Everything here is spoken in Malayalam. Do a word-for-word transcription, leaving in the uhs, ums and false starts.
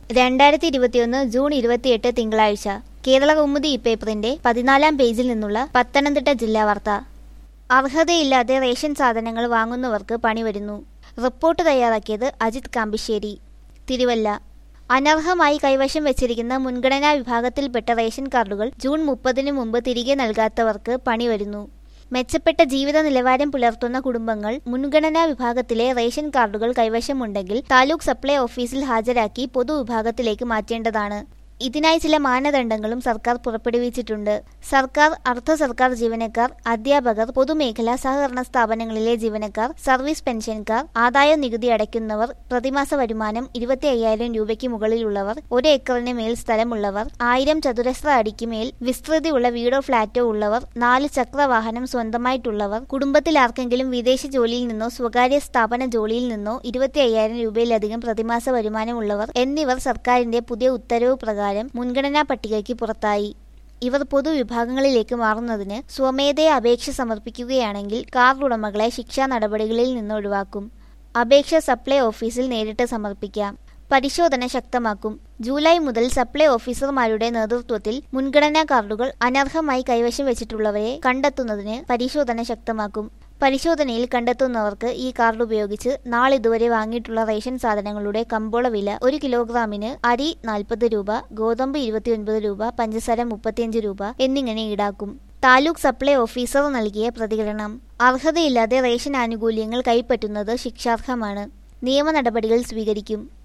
രണ്ടായിരത്തി ഇരുപത്തിയൊന്ന് ജൂൺ ഇരുപത്തിയെട്ട് തിങ്കളാഴ്ച കേരള കൗമുദി ഈ പേപ്പറിന്റെ പതിനാലാം പേജിൽ നിന്നുള്ള പത്തനംതിട്ട ജില്ലാ വാർത്ത. അർഹതയില്ലാതെ റേഷൻ സാധനങ്ങൾ വാങ്ങുന്നവർക്ക് പണി വരുന്നു. റിപ്പോർട്ട് തയ്യാറാക്കിയത് അജിത് കാമ്പിശ്ശേരി, തിരുവല്ല. അനർഹമായി കൈവശം വെച്ചിരിക്കുന്ന മുൻഗണനാ വിഭാഗത്തിൽപ്പെട്ട റേഷൻ കാർഡുകൾ ജൂൺ മുപ്പതിനു മുമ്പ് തിരികെ നൽകാത്തവർക്ക് പണി വരുന്നു. മെച്ചപ്പെട്ട ജീവിത നിലവാരം പുലർത്തുന്ന കുടുംബങ്ങൾ മുൻഗണനാ വിഭാഗത്തിലെ റേഷൻ കാർഡുകൾ കൈവശമുണ്ടെങ്കിൽ താലൂക്ക് സപ്ലൈ ഓഫീസിൽ ഹാജരാക്കി പൊതുവിഭാഗത്തിലേക്ക് മാറ്റേണ്ടതാണ്. ഇതിനായി ചില മാനദണ്ഡങ്ങളും സർക്കാർ പുറപ്പെടുവിച്ചിട്ടുണ്ട്. സർക്കാർ, അർദ്ധ സർക്കാർ ജീവനക്കാർ, അധ്യാപകർ, പൊതുമേഖലാ സഹകരണ സ്ഥാപനങ്ങളിലെ ജീവനക്കാർ, സർവീസ് പെൻഷൻകാർ, ആദായ നികുതി അടയ്ക്കുന്നവർ, പ്രതിമാസ വരുമാനം ഇരുപത്തി അയ്യായിരം രൂപയ്ക്ക് മുകളിലുള്ളവർ, ഒരു ഏക്കറിന് മേൽ സ്ഥലമുള്ളവർ, ആയിരം ചതുരശ്ര അടിക്ക് മേൽ വിസ്തൃതിയുള്ള വീടോ ഫ്ളാറ്റോ ഉള്ളവർ, നാല് ചക്ര വാഹനം സ്വന്തമായിട്ടുള്ളവർ, കുടുംബത്തിൽ ആർക്കെങ്കിലും വിദേശ ജോലിയിൽ നിന്നോ സ്വകാര്യ സ്ഥാപന ജോലിയിൽ നിന്നോ ഇരുപത്തി അയ്യായിരം രൂപയിലധികം പ്രതിമാസ വരുമാനമുള്ളവർ എന്നിവർ സർക്കാരിന്റെ പുതിയ ഉത്തരവ് പ്രകാരം മുൻഗണനാ പട്ടികയ്ക്ക് പുറത്തായി. ഇവർ പൊതുവിഭാഗങ്ങളിലേക്ക് മാറുന്നതിന് സ്വമേധയാ അപേക്ഷ സമർപ്പിക്കുകയാണെങ്കിൽ കാർഡ് ഉടമകളെ ശിക്ഷാ നടപടികളിൽ നിന്ന് ഒഴിവാക്കും. അപേക്ഷ സപ്ലൈ ഓഫീസിൽ നേരിട്ട് സമർപ്പിക്കാം. പരിശോധന ശക്തമാക്കും. ജൂലൈ മുതൽ സപ്ലൈ ഓഫീസർമാരുടെ നേതൃത്വത്തിൽ മുൻഗണനാ കാർഡുകൾ അനർഹമായി കൈവശം വെച്ചിട്ടുള്ളവരെ കണ്ടെത്തുന്നതിന് പരിശോധന ശക്തമാക്കും. പരിശോധനയിൽ കണ്ടെത്തുന്നവർക്ക് ഈ കാർഡ് ഉപയോഗിച്ച് നാളിതുവരെ വാങ്ങിയിട്ടുള്ള റേഷൻ സാധനങ്ങളുടെ കമ്പോള വില ഒരു കിലോഗ്രാമിന് അരി നാൽപ്പത് രൂപ, ഗോതമ്പ് ഇരുപത്തിയൊൻപത് രൂപ, പഞ്ചസാര മുപ്പത്തിയഞ്ച് രൂപ എന്നിങ്ങനെ ഈടാക്കും. താലൂക്ക് സപ്ലൈ ഓഫീസർ നൽകിയ പ്രതികരണം: അർഹതയില്ലാതെ റേഷൻ ആനുകൂല്യങ്ങൾ കൈപ്പറ്റുന്നത് ശിക്ഷാർഹമാണ്. നിയമ നടപടികൾ സ്വീകരിക്കും.